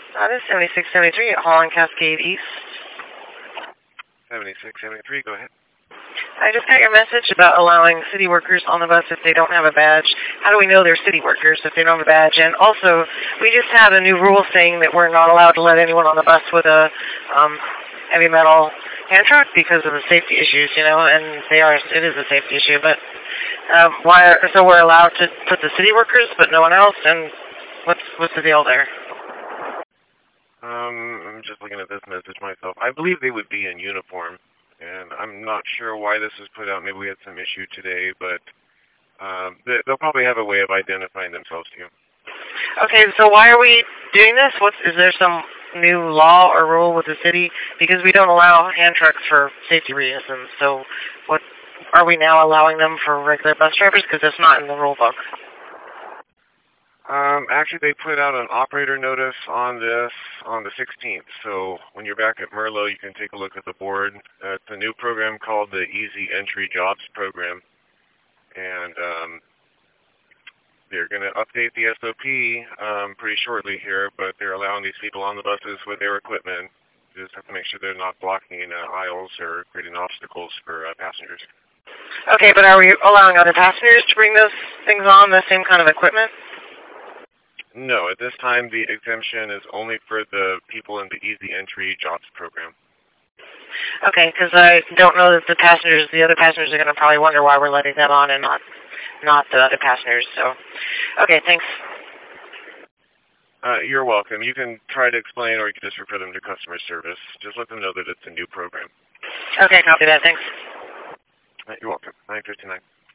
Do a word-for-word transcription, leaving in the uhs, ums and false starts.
Uh, this is seventy-six seventy-three at Holland Cascade East. seventy-six seventy-three, go ahead. I just got your message about allowing city workers on the bus if they don't have a badge. How do we know they're city workers if they don't have a badge? And also, we just had a new rule saying that we're not allowed to let anyone on the bus with a um, heavy metal hand truck because of the safety issues, you know, and they are, it is a safety issue. But um, why? Are, so we're allowed to put the city workers, but no one else? And what's what's the deal there? Um, I'm just looking at this message myself. I believe they would be in uniform. And I'm not sure why this was put out. Maybe we had some issue today, but um, they, they'll probably have a way of identifying themselves to you. Okay, so why are we doing this? What's, is there some new law or rule with the city? Because we don't allow hand trucks for safety reasons. So what are we now allowing them for regular bus drivers? Because it's not in the rule book. Um, actually, they put out an operator notice on this on the sixteenth. So when you're back at Merlo, you can take a look at the board. Uh, it's a new program called the Easy Entry Jobs Program. And um, they're going to update the S O P um, pretty shortly here, but they're allowing these people on the buses with their equipment. You just have to make sure they're not blocking uh, aisles or creating obstacles for uh, passengers. Okay, but are we allowing other passengers to bring those things on, the same kind of equipment? No, at this time the exemption is only for the people in the Easy Entry Jobs Program. Okay, because I don't know that the passengers, the other passengers are going to probably wonder why we're letting them on and not not the other passengers. So, okay, thanks. Uh, you're welcome. You can try to explain, or you can just refer them to customer service. Just let them know that it's a new program. Okay, copy that. Thanks. Uh, you're welcome. nine fifty-nine.